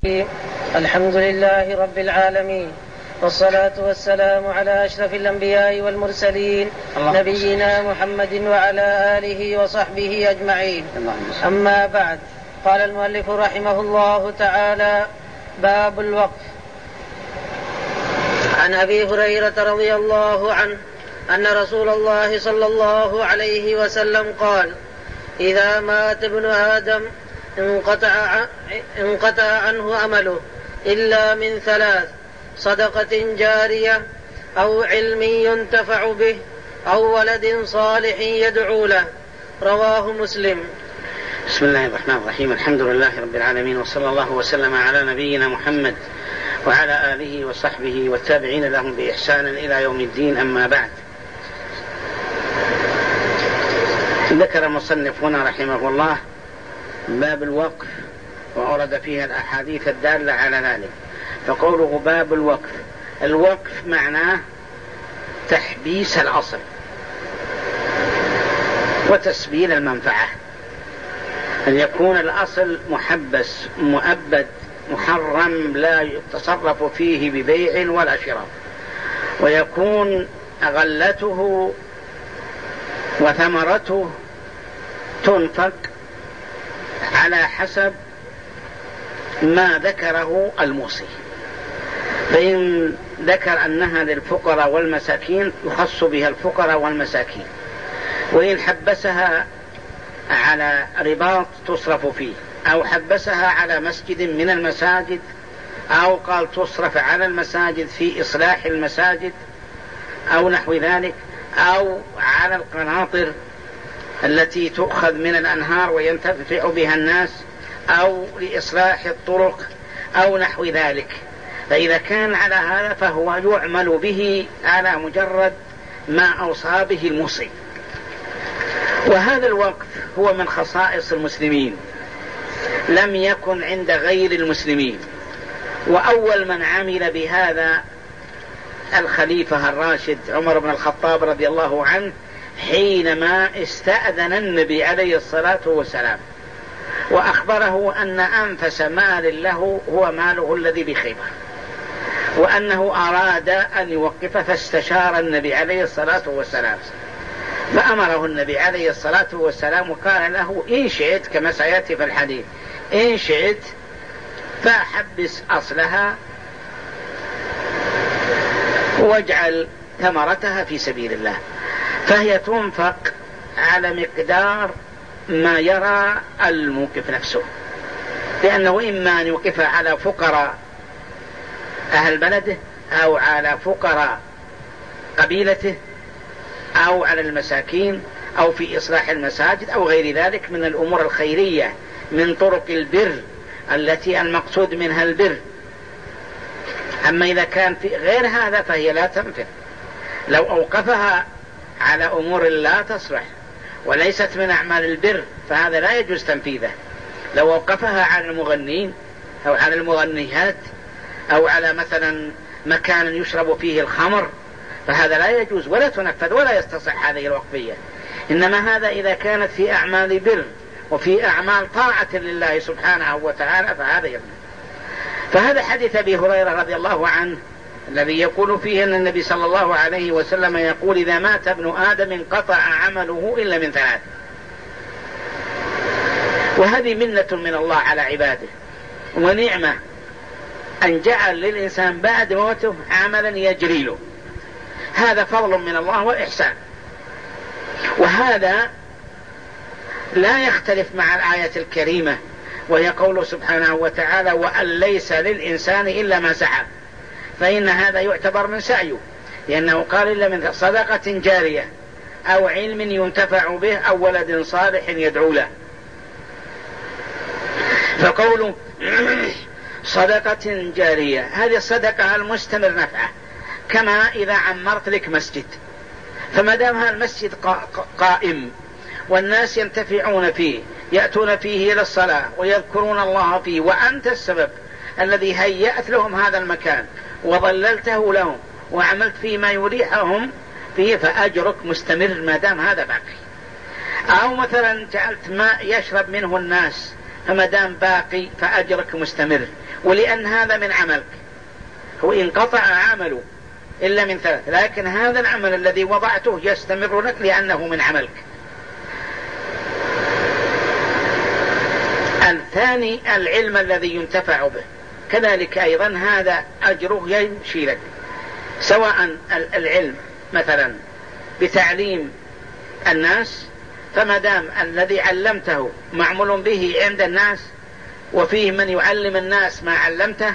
الحمد لله رب العالمين، والصلاة والسلام على أشرف الأنبياء والمرسلين نبينا محمد وعلى آله وصحبه أجمعين. أما بعد، قال المؤلف رحمه الله تعالى: باب الوقف. عن أبي هريرة رضي الله عنه أن رسول الله صلى الله عليه وسلم قال: إذا مات ابن آدم انقطع عنه عمله إلا من ثلاث: صدقة جارية، أو علم ينتفع به، أو ولد صالح يدعو له. رواه مسلم. بسم الله الرحمن الرحيم. الحمد لله رب العالمين، وصلى الله وسلم على نبينا محمد وعلى آله وصحبه والتابعين لهم بإحسان إلى يوم الدين. أما بعد، ذكر المصنف هنا رحمه الله باب الوقف، وأورد فيها الأحاديث الدالة على ذلك. فقوله باب الوقف، الوقف معناه تحبيس الأصل وتسبيل المنفعة، أن يكون الأصل محبس مؤبد محرم لا يتصرف فيه ببيع ولا شراء، ويكون غلته وثمرته تنفق على حسب ما ذكره الموصي. فإن ذكر أنها للفقراء والمساكين يخص بها الفقراء والمساكين، وإن حبسها على رباط تصرف فيه، أو حبسها على مسجد من المساجد، أو قال تصرف على المساجد في إصلاح المساجد أو نحو ذلك، أو على القناطر التي تؤخذ من الأنهار وينتفع بها الناس، أو لإصلاح الطرق أو نحو ذلك. فإذا كان على هذا فهو يعمل به على مجرد ما أوصى به الموصي. وهذا الوقف هو من خصائص المسلمين، لم يكن عند غير المسلمين. وأول من عمل بهذا الخليفة الراشد عمر بن الخطاب رضي الله عنه، حينما استأذن النبي عليه الصلاة والسلام وأخبره أن أنفس مال له هو ماله الذي بخيبر، وأنه أراد أن يوقف، فاستشار النبي عليه الصلاة والسلام، فأمره النبي عليه الصلاة والسلام وقال له: إن شئت، كما سيأتي في الحديث، إن شئت فحبس أصلها واجعل ثمرتها في سبيل الله، فهي تنفق على مقدار ما يرى الموقف نفسه، لأنه إما أن يوقفها على فقراء أهل بلده، أو على فقراء قبيلته، أو على المساكين، أو في إصلاح المساجد، أو غير ذلك من الأمور الخيرية من طرق البر التي المقصود منها البر. أما إذا كان في غير هذا فهي لا تنفع. لو أوقفها على أمور لا تصلح وليست من أعمال البر فهذا لا يجوز تنفيذه. لو أوقفها على المغنين أو على المغنيات، أو على مثلا مكان يشرب فيه الخمر، فهذا لا يجوز ولا تنفذ ولا يستصح هذه الوقفية. إنما هذا إذا كانت في أعمال بر وفي أعمال طاعة لله سبحانه وتعالى فهذا يجوز. فهذا حديث أبي هريرة رضي الله عنه الذي يقول فيه أن النبي صلى الله عليه وسلم يقول: إذا مات ابن آدم انقطع عمله إلا من ثلاث. وهذه منة من الله على عباده ونعمة، أن جعل للإنسان بعد موته عملا يجري له. هذا فضل من الله وإحسان، وهذا لا يختلف مع الآية الكريمة، وهي قوله سبحانه وتعالى: وأن ليس للإنسان إلا ما سعى. فإن هذا يعتبر من سعيه، لأنه قال: إلا من صدقة جارية، أو علم ينتفع به، أو ولد صالح يدعو له. فقول صدقة جارية، هذه الصدقة المستمر نفعه، كما إذا عمرت لك مسجد، فما دام هذا المسجد قائم والناس ينتفعون فيه، يأتون فيه إلى الصلاة ويذكرون الله فيه، وأنت السبب الذي هيأت لهم هذا المكان وظللته لهم وعملت فيه ما يريحهم فيه، فأجرك مستمر ما دام هذا باقي. أو مثلا جعلت ماء يشرب منه الناس، فما دام باقي فأجرك مستمر. ولأن هذا من عملك، هو انقطع عمله إلا من ثلاث، لكن هذا العمل الذي وضعته يستمر لك لأنه من عملك. الثاني العلم الذي ينتفع به، كذلك أيضا هذا أجره يمشي لك، سواء العلم مثلا بتعليم الناس، فما دام الذي علمته معمول به عند الناس وفيه من يعلم الناس ما علمته،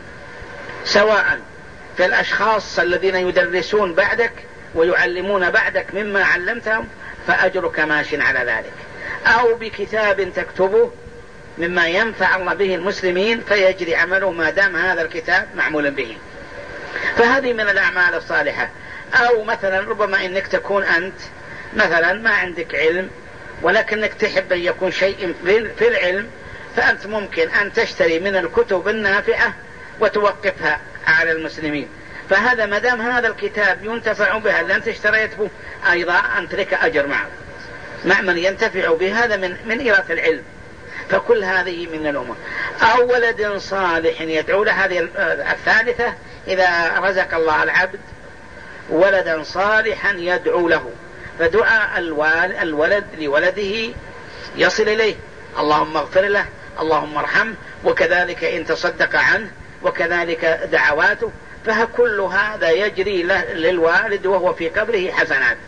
سواء في الأشخاص الذين يدرسون بعدك ويعلمون بعدك مما علمتهم، فأجرك ماش على ذلك، أو بكتاب تكتبه مما ينفع الله به المسلمين فيجري عمله ما دام هذا الكتاب معمول به. فهذه من الأعمال الصالحة. أو مثلا ربما إنك تكون أنت مثلا ما عندك علم ولكنك تحب أن يكون شيء في العلم، فأنت ممكن أن تشتري من الكتب النافعة وتوقفها على المسلمين، فهذا ما دام هذا الكتاب ينتفع به اللي أنت اشتريت به، أيضا أنت لك أجر معه مع من ينتفع به، هذا من إيراث العلم. فكل هذه من الأمور. أو ولد صالح يدعو له، هذه الثالثة، إذا رزق الله العبد ولدا صالحا يدعو له، فدعاء الولد لولده يصل إليه، اللهم اغفر له، اللهم ارحمه، وكذلك إن تصدق عنه، وكذلك دعواته، فكل هذا يجري للوالد وهو في قبره حسنات.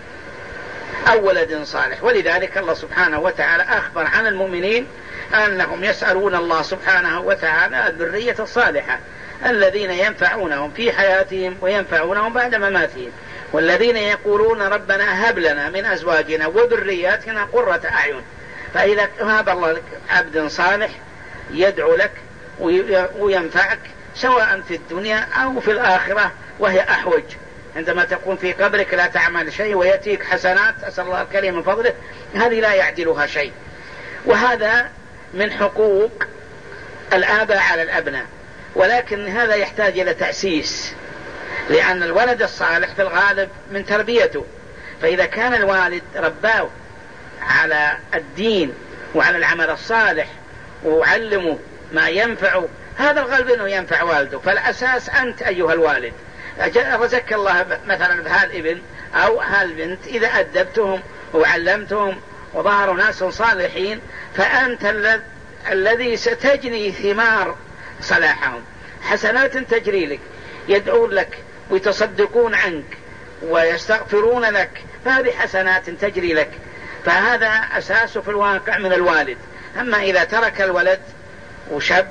أو ولد صالح. ولذلك الله سبحانه وتعالى أخبر عن المؤمنين أنهم يسألون الله سبحانه وتعالى الذرية الصالحة الذين ينفعونهم في حياتهم وينفعونهم بعد مماتهم، والذين يقولون ربنا هب لنا من أزواجنا وذرياتنا قرة أعين. فإذا هاب الله لك عبد صالح يدعو لك وينفعك سواء في الدنيا أو في الآخرة، وهي أحوج. عندما تكون في قبرك لا تعمل شيء ويأتيك حسنات، أسأل الله الكريم من فضله، هذه لا يعدلها شيء. وهذا من حقوق الآباء على الأبناء، ولكن هذا يحتاج إلى تأسيس، لأن الولد الصالح في الغالب من تربيته، فإذا كان الوالد رباه على الدين وعلى العمل الصالح وعلمه ما ينفعه، هذا الغالب أنه ينفع والده. فالأساس أنت أيها الوالد، رزقك الله مثلا بهالابن أو هالبنت، إذا أدبتهم وعلمتهم وظهروا ناس صالحين، فأنت الذي ستجني ثمار صلاحهم، حسنات تجري لك، يدعون لك ويتصدقون عنك ويستغفرون لك، فهذه حسنات تجري لك. فهذا أساس في الواقع من الوالد. أما إذا ترك الولد وشب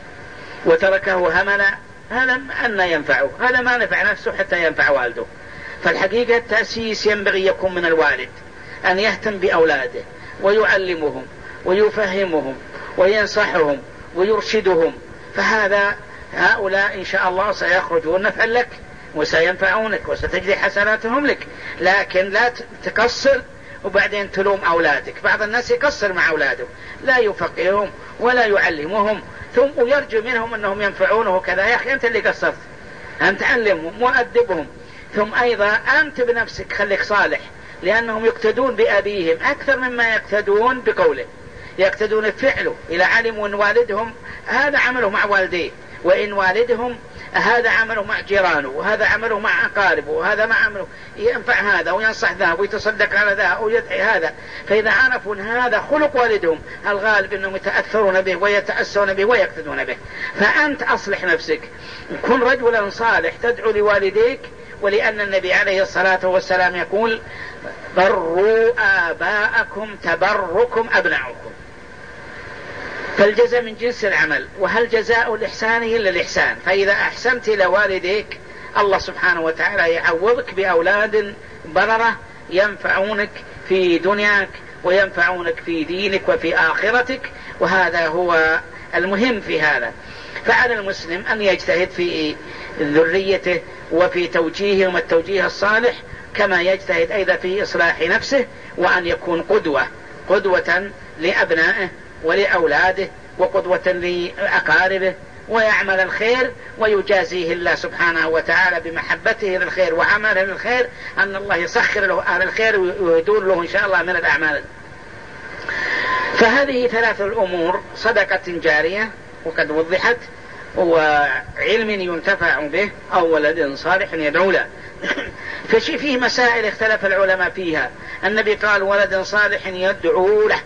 وتركه هملا، هذا أن ينفعه، هذا ما نفع نفسه حتى ينفع والده. فالحقيقة التأسيس ينبغي يكون من الوالد، أن يهتم بأولاده ويعلمهم ويفهمهم وينصحهم ويرشدهم، فهذا هؤلاء إن شاء الله سيخرجون نفعا لك وسينفعونك وستجري حسناتهم لك. لكن لا تقصر وبعدين تلوم أولادك. بعض الناس يقصر مع أولاده، لا يفقههم ولا يعلمهم، ثم يرجو منهم أنهم ينفعونه كذا. يا أخي أنت اللي قصرت، أنت علمهم وأدبهم، ثم أيضا أنت بنفسك خليك صالح، لأنهم يقتدون بأبيهم أكثر مما يقتدون بقوله، يقتدون بفعله. إذا علموا أن والدهم هذا عمله مع والديه، وإن والدهم هذا عمله مع جيرانه، وهذا عمله مع أقاربه، وهذا مع عمله ينفع هذا وينصح ذا ويتصدق على ذا ويدعي هذا، فإذا عرفوا أن هذا خلق والدهم الغالب أنهم يتأثرون به ويتأسون به ويقتدون به. فأنت أصلح نفسك، كن رجلا صالح تدعو لوالديك، ولأن النبي عليه الصلاة والسلام يقول بروا آباءكم تبركم أبناؤكم. فالجزاء من جنس العمل، وهل جزاء الإحسان إلا الإحسان. فإذا أحسنت إلى والديك الله سبحانه وتعالى يعوضك بأولاد بررة ينفعونك في دنياك وينفعونك في دينك وفي آخرتك، وهذا هو المهم في هذا. فعلى المسلم أن يجتهد في ذريته وفي توجيههم التوجيه الصالح، كما يجتهد أيضا في إصلاح نفسه، وأن يكون قدوة لأبنائه ولأولاده وقدوة لأقاربه، ويعمل الخير ويجازيه الله سبحانه وتعالى بمحبته للخير وعمله للخير، أن الله يسخر له أهل الخير ويدور له إن شاء الله من الأعمال. فهذه ثلاث الأمور: صدقة جارية وقد وضحت، وعلم ينتفع به أو ولد صالح يدعو له. فيه مسائل اختلف العلماء فيها. النبي قال ولد صالح يدعو له،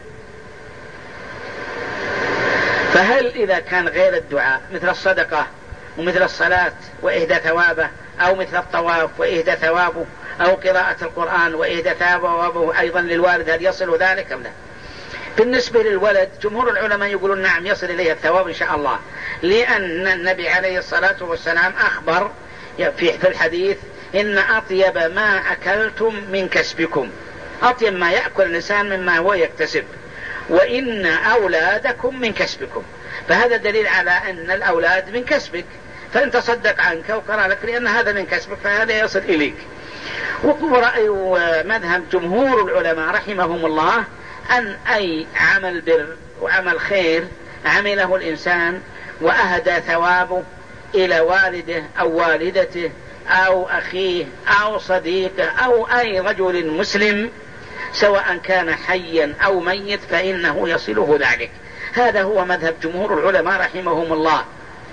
فهل إذا كان غير الدعاء مثل الصدقة ومثل الصلاة وإهدى ثوابه، أو مثل الطواف وإهدى ثوابه، أو قراءة القرآن وإهدى ثوابه أيضا للوالد، هل يصل ذلك أم لا؟ بالنسبة للولد جمهور العلماء يقولون نعم يصل إليه الثواب إن شاء الله، لأن النبي عليه الصلاة والسلام أخبر في الحديث إن أطيب ما أكلتم من كسبكم، أطيب ما يأكل الإنسان مما هو يكتسب، وإن أولادكم من كسبكم. فهذا دليل على أن الأولاد من كسبك، فإن تصدق عنك وقرأ لك لأن هذا من كسبك فهذا يصل إليك. ورأي مذهب جمهور العلماء رحمهم الله أن أي عمل بر وعمل خير عمله الإنسان وأهدى ثوابه إلى والده أو والدته أو أخيه أو صديقه أو أي رجل مسلم سواء كان حيا أو ميت فإنه يصله ذلك. هذا هو مذهب جمهور العلماء رحمهم الله.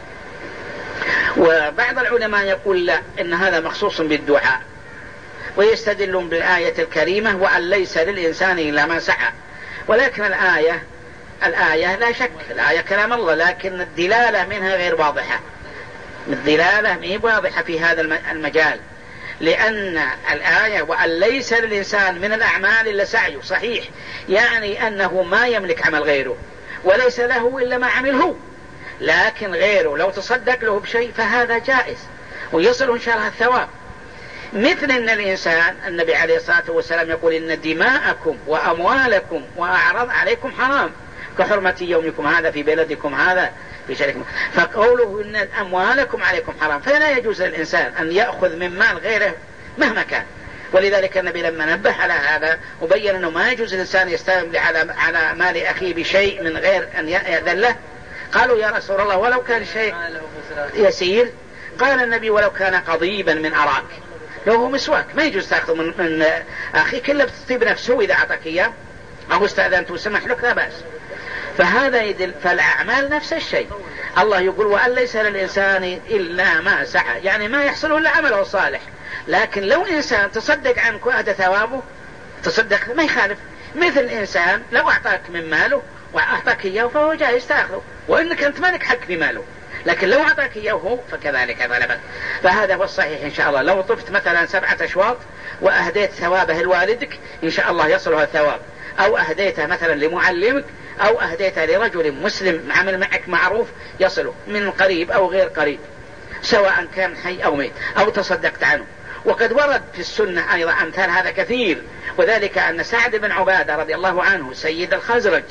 وبعض العلماء يقول لا، إن هذا مخصوص بالدعاء، ويستدلون بالآية الكريمة وأن ليس للإنسان إلا ما سعى. ولكن الآية لا شك الآية كلام الله، لكن الدلالة منها غير واضحة، الدلالة مهي واضحة في هذا المجال، لأن الآية وأن ليس للإنسان من الأعمال إلا سعيه صحيح، يعني أنه ما يملك عمل غيره، وليس له إلا ما عمله، لكن غيره لو تصدق له بشيء فهذا جائز ويصل إن شاء الله الثواب. مثل أن الإنسان النبي عليه الصلاة والسلام يقول إن دماءكم وأموالكم وأعراض عليكم حرام كحرمة يومكم هذا في بلدكم هذا في شركم، فقوله إن أموالكم عليكم حرام، فلا يجوز للإنسان أن يأخذ من مال غيره مهما كان. ولذلك النبي لما نبه على هذا وبين أنه ما يجوز الإنسان يستمد على مال أخيه بشيء من غير أن يأذن له، قالوا يا رسول الله ولو كان شيء يسير، قال النبي ولو كان قضيبا من أراك، لو هو مسواك ما يجوز تأخذ من أخيك إلا بتطيب نفسه إذا أعطاك إياه أو استأذنت وسمح لك لا بأس. فهذا يدل. فالأعمال نفس الشيء، الله يقول وأن ليس للإنسان إلا ما سعى، يعني ما يحصله إلا عمله الصالح. لكن لو إنسان تصدق عنك وأهدى ثوابه تصدق ما يخالف. مثل الإنسان لو أعطاك من ماله وأعطاك إياه فهو جائز تأخذه، وإنك أنت مالك حق في ماله، لكن لو أعطاك إياه هو فكذلك غلبك. فهذا هو الصحيح إن شاء الله. لو طفت مثلا 7 أشواط وأهديت ثوابه لوالدك إن شاء الله يصلها الثواب، أو أهديته مثلا لمعلمك، أو أهديته لرجل مسلم عمل معك معروف يصله من قريب أو غير قريب، سواء كان حي أو ميت، أو تصدقت عنه. وقد ورد في السنة أيضا أمثال هذا كثير، وذلك أن سعد بن عبادة رضي الله عنه سيد الخزرج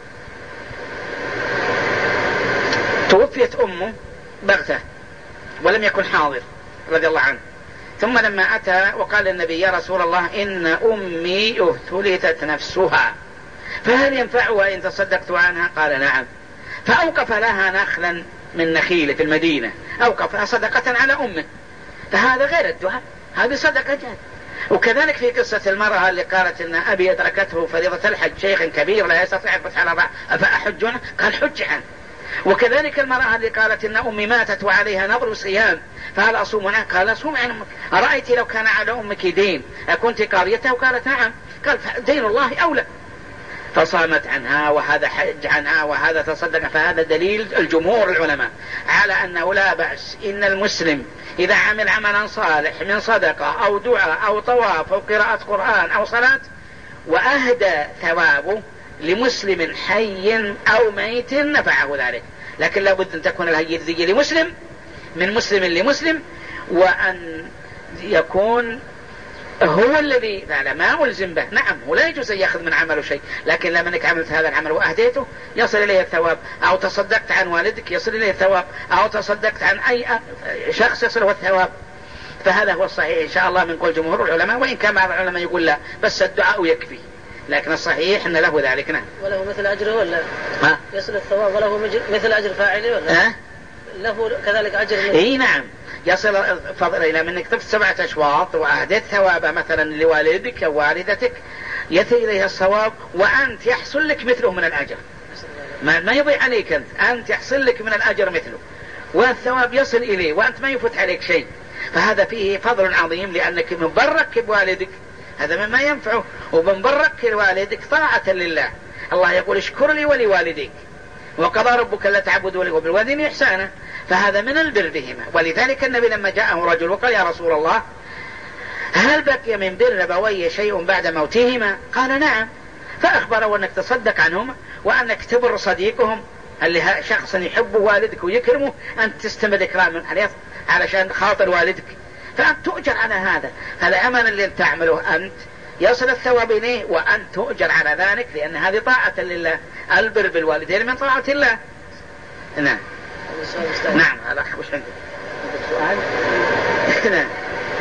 توفيت أمه بغتة ولم يكن حاضر رضي الله عنه، ثم لما أتى وقال النبي يا رسول الله إن أمي اهتلتت نفسها فهل ينفعها إن تصدقت عنها؟ قال نعم. فأوقف لها نخلا من نخيل في المدينة، أوقفها صدقة على أمه، فهذا غير الدعاء، هذه صدقة جاد. وكذلك في قصة المرأة اللي قالت إن أبي أدركته فريضة الحج شيخ كبير لا يستطيع الفتح على الرأس أفأحج عنه؟ قال حج عنه. وكذلك المرأة اللي قالت إن أمي ماتت وعليها نظر صيام فهل أصوم عنها؟ قال صوم عن أمك. أرأيت لو كان على أمك دين أكنت قاضيته؟ وقالت نعم. قال دين الله أولى، فصامت عنها وهذا حج عنها وهذا تصدق. فهذا دليل الجمهور العلماء على أنه لا بأس إن المسلم إذا عمل عملا صالح من صدقة أو دعاء أو طواف أو قراءة قرآن أو صلاة وأهدى ثوابه لمسلم حي أو ميت نفعه ذلك، لكن لابد أن تكون الهدية لمسلم من مسلم لمسلم، وأن يكون هو الذي ما ألزم به. نعم هو لا يجوز أن يأخذ من عمله شيء، لكن لما أنك عملت هذا العمل وأهديته يصل إليه الثواب، أو تصدقت عن والدك يصل إليه الثواب، أو تصدقت عن أي شخص يصله الثواب. فهذا هو الصحيح إن شاء الله من قول جمهور العلماء، وإن كان بعض العلماء يقول لا بس الدعاء يكفي، لكن الصحيح أن له ذلك. نعم. وله مثل أجره ولا يصل الثواب وله مثل أجر فاعله ولا له كذلك أجر إيه نعم يصل فضل إلى منك طفت 7 أشواط وأهدت ثوابا مثلا لوالدك أو والدتك يأتي إليها الصواب، وأنت يحصل لك مثله من الأجر، ما يضيع عليك، أنت يحصل لك من الأجر مثله. والثواب يصل إليه وأنت ما يفوت عليك شيء، فهذا فيه فضل عظيم، لأنك من برك بوالدك هذا مما ينفعه، ومن برك بوالدك طاعة لله. الله يقول اشكر لي ولوالديك وقضى ربك لا تعبدوا إلا وبالوالدين إحسانا، فهذا من البر بهما. ولذلك النبي لما جاءه رجل وقال يا رسول الله هل بقي من بر أبوي شيء بعد موتهما؟ قال نعم، فأخبره أنك تصدق عنهما وأنك تبر صديقهم، اللي شخص يحب والدك ويكرمه أنت تستمد إكرام علشان خاطر والدك، فأنت تؤجر على هذا. العمل اللي تعمله أنت يصل الثواب إليه وأنت تؤجر على ذلك، لأن هذه طاعة لله. البر بالوالدين من طاعة الله. نعم نعم. الأخ وش عندك سؤال؟ نعم.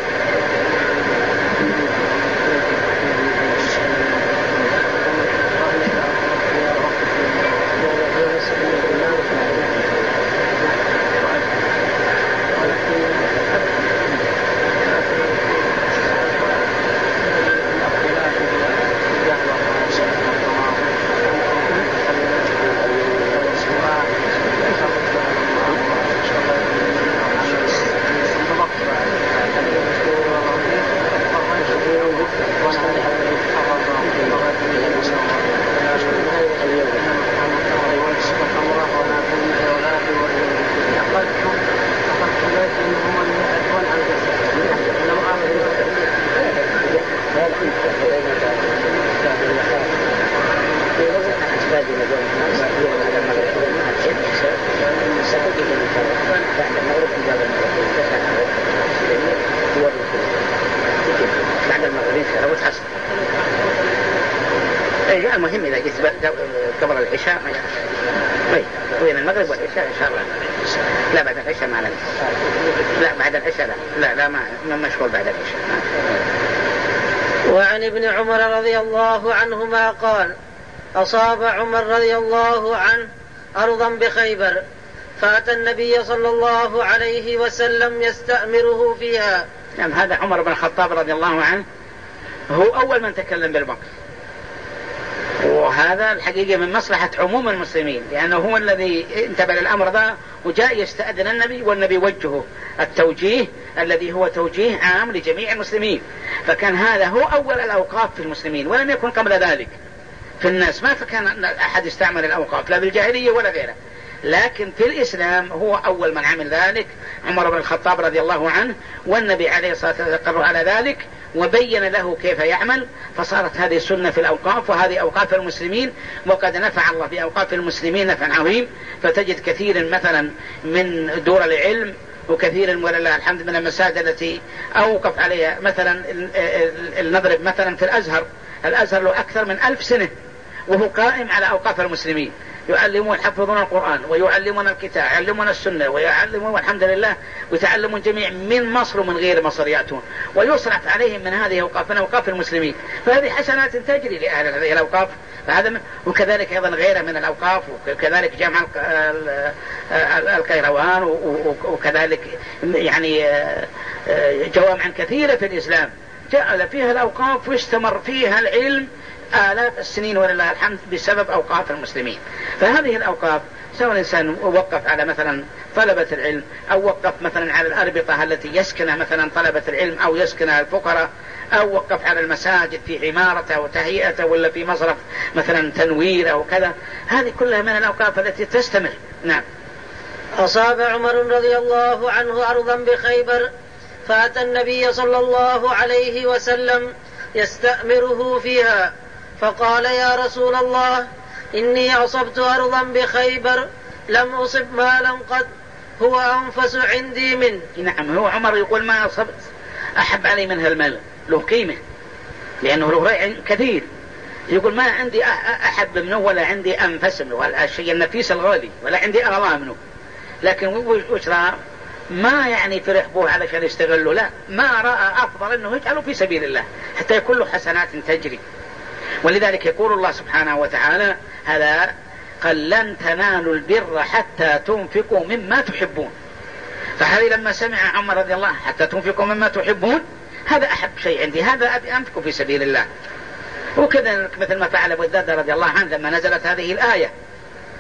المهم إذا جيت قبل العشاء وين المغرب والعشاء إن شاء الله. لا بعد العشاء معنا. لا بعد العشاء لا ما مشغول بعد العشاء. وعن ابن عمر رضي الله عنهما قال أصاب عمر رضي الله عنه أرضا بخيبر فأتى النبي صلى الله عليه وسلم يستأمره فيها. نعم هذا عمر بن الخطاب رضي الله عنه هو أول من تكلم بالموقف، وهذا الحقيقة من مصلحة عموم المسلمين، لأنه هو الذي انتبه للأمر ذا وجاء يستأذن النبي، والنبي وجهه التوجيه الذي هو توجيه عام لجميع المسلمين. فكان هذا هو أول الأوقاف في المسلمين، ولم يكن قبل ذلك في الناس، ما فكان أحد يستعمل الأوقاف لا بالجاهلية ولا غيره، لكن في الإسلام هو أول من عمل ذلك عمر بن الخطاب رضي الله عنه، والنبي عليه الصلاة والسلام أقر على ذلك وبين له كيف يعمل، فصارت هذه السنة في الأوقاف، وهذه أوقاف المسلمين، وقد نفع الله بأوقاف المسلمين نفعا عظيم. فتجد كثير مثلا من دور العلم وكثير ولله الحمد من المساجد التي أوقف عليها، مثلا نضرب مثلا في الأزهر له أكثر من 1000 سنة وهو قائم على أوقاف المسلمين، يعلمون يحفظون القرآن ويعلمون الكتاب يعلمون السنة ويعلمون الحمد لله، ويتعلمون جميع من مصر ومن غير مصر يأتون، ويصرف عليهم من هذه أوقاف من أوقاف المسلمين، فهذه حسنات تجري لأهل هذه الأوقاف. وكذلك أيضا غيره من الأوقاف، وكذلك جامع القيروان، وكذلك يعني جوامع كثيرة في الإسلام جعل فيها الأوقاف واستمر فيها العلم آلاف السنين ولله الحمد بسبب أوقاف المسلمين. فهذه الأوقاف سواء الإنسان وقف على مثلا طلبة العلم، أو وقف مثلا على الأربطة التي يسكنها مثلا طلبة العلم أو يسكنها الفقراء، أو وقف على المساجد في عمارته وتهيئته، ولا في مصرف مثلا تنوير أو كذا، هذه كلها من الأوقاف التي تستمر. نعم. أصاب عمر رضي الله عنه أرضا بخيبر فأتى النبي صلى الله عليه وسلم يستأمره فيها، فقال يا رسول الله إني أصبت أرضا بخيبر لم أصب مالا قد هو أنفس عندي منه. نعم هو عمر يقول ما أصبت أحب علي منها المال، له قيمة لأنه له رأي كثير، يقول ما عندي أحب منه ولا عندي أنفس منه، الشيء النفيس الغالي، ولا عندي أغلى منه، لكن وش رأى؟ ما يعني فرح به علشان يستغله، لا، ما رأى أفضل أنه يجعله في سبيل الله حتى يكون له حسنات تجري. ولذلك يقول الله سبحانه وتعالى هذا قال لن تنالوا البر حتى تنفقوا مما تحبون، فهذه لما سمع عمر رضي الله حتى تنفقوا مما تحبون، هذا أحب شيء عندي، هذا أبي أنفقه في سبيل الله. وكذا مثل ما فعل أبو الدرداء رضي الله عنه لما نزلت هذه الآية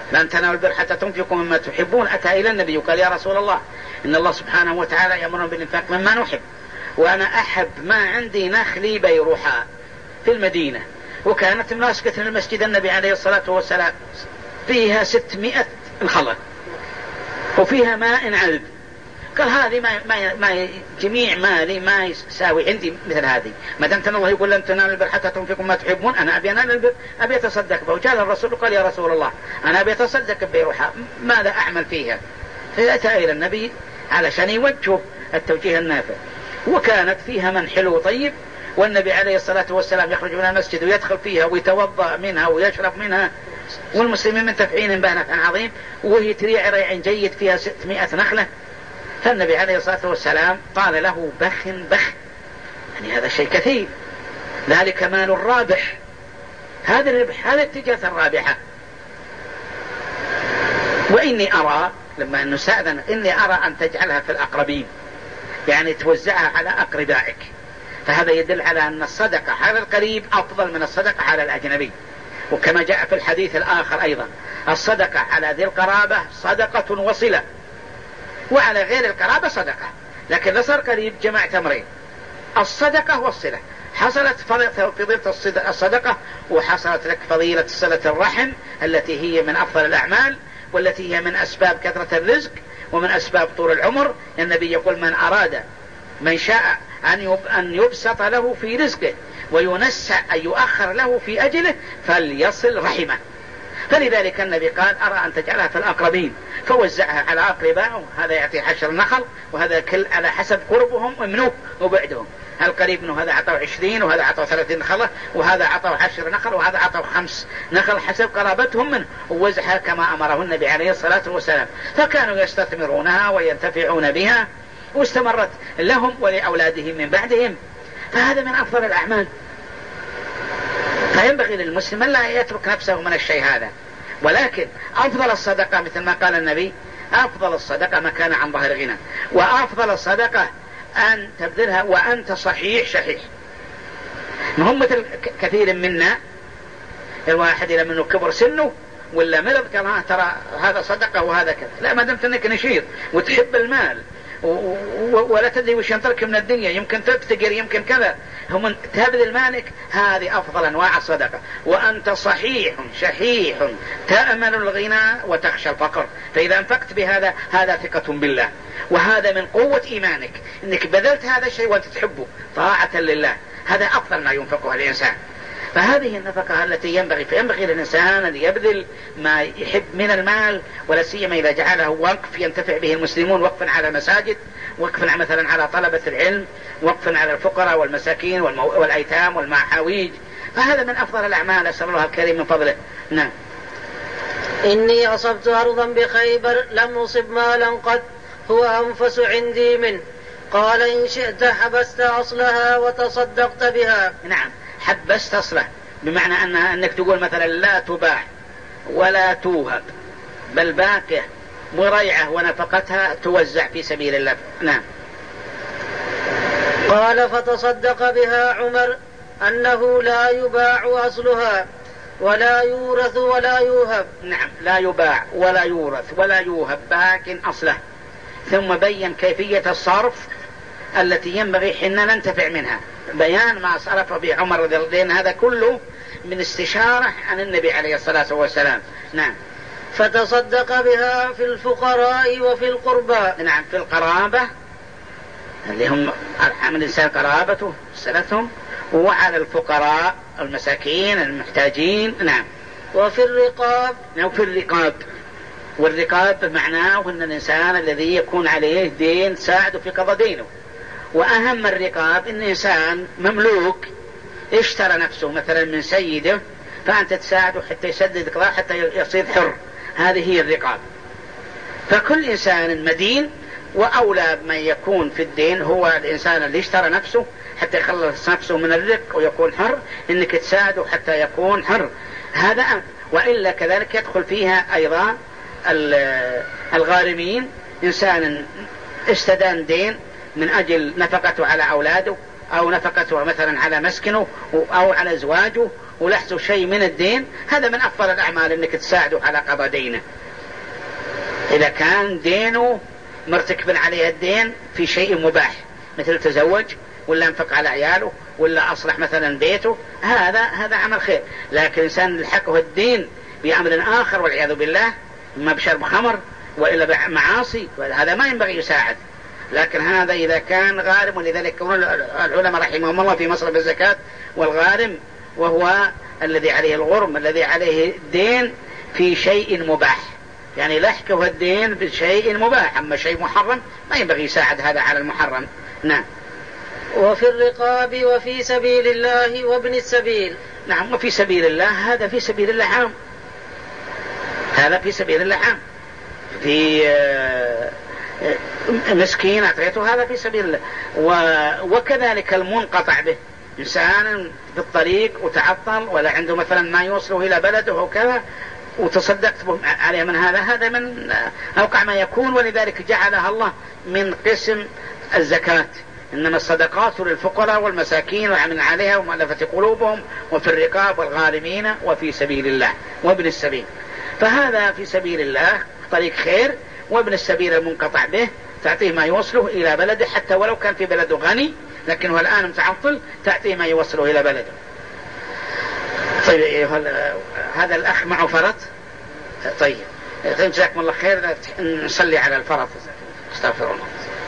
لن تنالوا البر حتى تنفقوا مما تحبون. أتى إلى النبي وقال: يا رسول الله، إن الله سبحانه وتعالى يأمرنا بالإنفاق مما نحب، وأنا أحب ما عندي نخلي بيروحاء في المدينة، وكانت ماسكة المسجد النبي عليه الصلاة والسلام فيها 600 نخلة وفيها ماء عذب. قال: هذه ما جميع مالي ما يساوي عندي مثل هذه، ما دام الله يقول لن تنالوا البر حتى تنفقوا ما تحبون، أنا أبي أنال البر، أبي أتصدق به. وجاء الرسول قال: يا رسول الله، أنا أبي أتصدق بيروحاء، ماذا أعمل فيها؟ فأتى إلى النبي علشان يوجه التوجيه النافع. وكانت فيها من حلو طيب، والنبي عليه الصلاة والسلام يخرج من المسجد ويدخل فيها ويتوضأ منها ويشرب منها، والمسلمين منتفعين بها نفعا عظيم، وهي تريع ريع جيد فيها 600 نخلة. فالنبي عليه الصلاة والسلام قال له: بخ بخ، يعني هذا شيء كثير، ذلك مال الرابح، هذا الربح، هذا التجارة الرابحة. وإني أرى، لما أنه سأذن، إني أرى أن تجعلها في الأقربين، يعني توزعها على أقربائك. فهذا يدل على أن الصدقة على القريب أفضل من الصدقة على الأجنبي. وكما جاء في الحديث الآخر أيضا: الصدقة على ذي القرابة صدقة وصلة، وعلى غير القرابة صدقة. لكن لصار قريب جمعت أمرين: الصدقة والصلة. حصلت فضيلة الصدقة، وحصلت لك فضيلة صلة الرحم التي هي من أفضل الأعمال، والتي هي من أسباب كثرة الرزق ومن أسباب طول العمر. النبي يقول: من أراد، من شاء أن يبسط له في رزقه وينسى أن يؤخر له في أجله فليصل رحمه. فلذلك النبي قال: أرى أن تجعلها في الأقربين، فوزعها على أقربائه، هذا يعطي 10 نخل، وهذا كل على حسب قربهم ومنه وبعدهم. القريب منه هذا عطوا 20، وهذا عطوا 30 نخلة، وهذا عطوا 10 نخل، وهذا عطوا 5 نخل حسب قرابتهم منه، ووزعها كما أمره النبي عليه الصلاة والسلام. فكانوا يستثمرونها وينتفعون بها، واستمرت لهم ولأولادهم من بعدهم. فهذا من أفضل الأعمال. فينبغي للمسلم لا يترك نفسه من الشيء هذا. ولكن أفضل الصدقة مثل ما قال النبي: أفضل الصدقة ما كان عن ظهر غنى، وأفضل الصدقة أن تبذلها وأنت صحيح شحيح. هم مثل كثير منا، الواحد إلى منه كبر سنه ولا مرض قال: ترى هذا صدقة وهذا كذا. لا، ما دمت أنك نشيط وتحب المال ولا تدري وش ينترك من الدنيا، يمكن تفتقر، يمكن كذا، هم تبذل مالك، هذه أفضل أنواع الصدقة. وأنت صحيح شحيح تأمل الغنى وتخشى الفقر. فإذا أنفقت بهذا، هذا ثقة بالله، وهذا من قوة إيمانك، إنك بذلت هذا الشيء وأنت تحبه طاعة لله. هذا أفضل ما ينفقه الإنسان. فهذه النفقة التي ينبغي للإنسان أن يبذل ما يحب من المال، ولا سيما إذا جعله وقف ينتفع به المسلمون، وقفا على مساجد، وقفا مثلا على طلبة العلم، وقفا على الفقراء والمساكين والأيتام والمحاويج. فهذا من أفضل الأعمال، أسأل الله الكريم من فضله. نعم. إني أصبت أرضا بخيبر لم أصب مالا قد هو أنفس عندي منه. قال: إن شئت حبست أصلها وتصدقت بها. نعم، حبست أصله بمعنى أنك تقول مثلا: لا تباع ولا توهب، بل باقية مريعة ونفقتها توزع في سبيل الله. نعم. قال: فتصدق بها عمر أنه لا يباع أصلها ولا يورث ولا يوهب. نعم، لا يباع ولا يورث ولا يوهب، باق أصله. ثم بين كيفية الصرف التي ينبغي حين ننتفع منها، بيان ما صرف به عمر رضي الله عنه، لأن هذا كله من استشارة عن النبي عليه الصلاة والسلام. نعم. فتصدق بها في الفقراء وفي القربى. نعم، في القرابة اللي هم أرحم الإنسان قرابته صلتهم، وعلى الفقراء المساكين المحتاجين. نعم. وفي الرقاب. وفي الرقاب، والرقاب معناه أن الإنسان الذي يكون عليه دين تساعده في قضاء دينه. وأهم الرقاب إن إنسان مملوك اشترى نفسه مثلا من سيده، فأنت تساعده حتى يسدد قضاء حتى يصير حر. هذه هي الرقاب. فكل إنسان مدين، وأولى من يكون في الدين هو الإنسان اللي اشترى نفسه حتى يخلص نفسه من الرق ويكون حر، إنك تساعده حتى يكون حر. هذا وإلا كذلك يدخل فيها أيضا الغارمين، إنسان استدان دين من أجل نفقته على أولاده، أو نفقته مثلا على مسكنه أو على زواجه، ولحته شيء من الدين، هذا من أفضل الأعمال أنك تساعده على قضاء دينه. إذا كان دينه مرتكب عليه الدين في شيء مباح، مثل تزوج ولا انفق على عياله ولا أصلح مثلا بيته، هذا عمل خير. لكن إنسان يلحقه الدين بأمر آخر والعياذ بالله، ما بشرب خمر وإلا بمعاصي، هذا ما ينبغي يساعد. لكن هذا إذا كان غارم، ولذلك العلماء رحمهم الله في مصرف الزكاة والغارم وهو الذي عليه الغرم، الذي عليه الدين في شيء مباح، يعني لحقه الدين بشيء مباح، أما شيء محرم ما ينبغي يساعد هذا على المحرم. نعم. وفي الرقاب وفي سبيل الله وابن السبيل. نعم. وفي سبيل الله، هذا في سبيل الله عام، هذا في سبيل الله عام. في مسكين أعطيته، هذا في سبيل الله. وكذلك المنقطع به، إنسان في الطريق وتعطل ولا عنده مثلا ما يوصله إلى بلده وكذا وتصدقت عليه من هذا من أوقع ما يكون، ولذلك جعلها الله من قسم الزكاة. إنما الصدقات للفقراء والمساكين والعاملين عليها ومؤلفة قلوبهم وفي الرقاب والغارمين وفي سبيل الله وابن السبيل. فهذا في سبيل الله طريق خير، وابن السبيل المنقطع به تعطيه ما يوصله إلى بلده، حتى ولو كان في بلده غني لكنه الآن متعطل، تعطيه ما يوصله إلى بلده. طيب هذا الأخ معه فرط. طيب جزاكم الله خير، نصلي على الفرط. استغفر الله.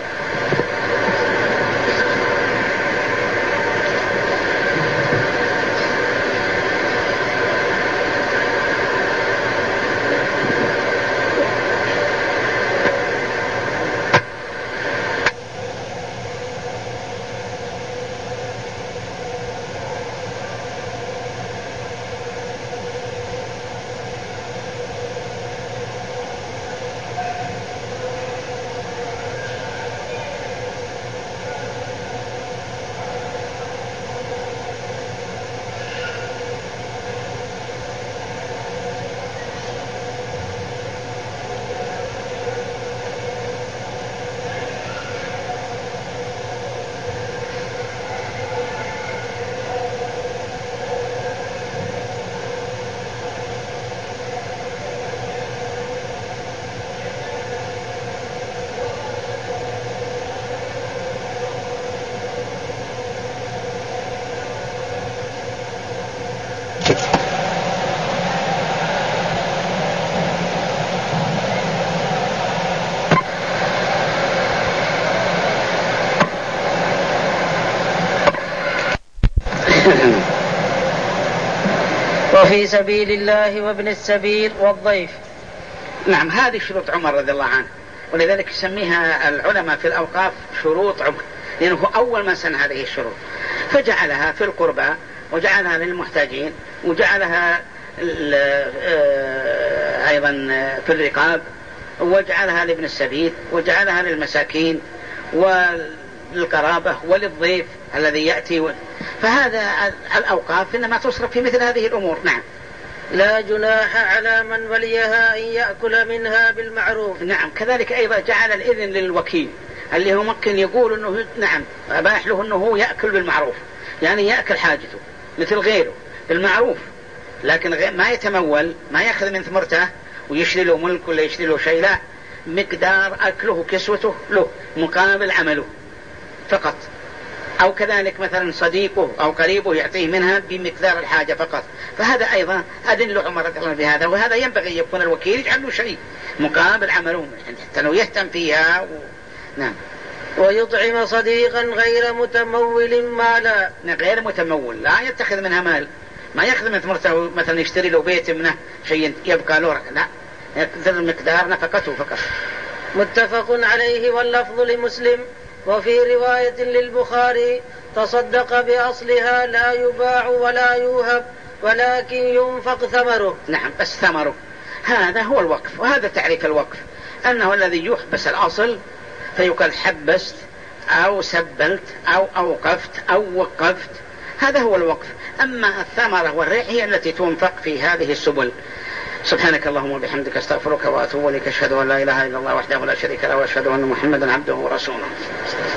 وفي سبيل الله وابن السبيل والضيف. نعم. هذه شروط عمر رضي الله عنه، ولذلك يسميها العلماء في الأوقاف شروط عمر، لأنه أول ما سن هذه الشروط، فجعلها في القربى وجعلها للمحتاجين وجعلها أيضا في الرقاب وجعلها لابن السبيل وجعلها للمساكين وللقرابة وللضيف الذي يأتي فهذا الأوقاف إنما تصرف في مثل هذه الأمور. نعم. لا جناح على من وليها أن يأكل منها بالمعروف. نعم. كذلك أيضا جعل الإذن للوكيل اللي هو ممكن يقول أنه نعم أباح له أنه يأكل بالمعروف، يعني يأكل حاجته مثل غيره بالمعروف، لكن ما يتمول، ما يأخذ من ثمرته ويشري له ملك ولا يشري له شيء، لا، مقدار أكله وكسوته له مقابل عمله فقط. أو كذلك مثلا صديقه أو قريبه يعطيه منها بمقدار الحاجة فقط. فهذا أيضا أذن له عمر رضي الله عنه بهذا، وهذا ينبغي يكون الوكيل يجعل له شيء مقابل عمله حتى لو يهتم فيها نعم. ويطعم صديقا غير متمول مالا. غير متمول، لا يتخذ منها مال، ما يأخذ من ثمرته مثلا يشتري له بيت منه شيء يبقى له، لا، يقدر مقدار نفقته فقط. متفق عليه واللفظ لمسلم. وفي رواية للبخاري: تصدق بأصلها لا يباع ولا يوهب ولكن ينفق ثمره. نعم، بس ثمره، هذا هو الوقف، وهذا تعريف الوقف، أنه الذي يحبس الأصل فيقال حبست أو سبلت أو أوقفت أو وقفت، هذا هو الوقف. أما الثمرة والريح هي التي تنفق في هذه السبل. سبحانك اللهم وبحمدك استغفرك واتوب اليك، اشهد ان لا اله الا الله وحده لا شريك له واشهد ان محمدا عبده ورسوله.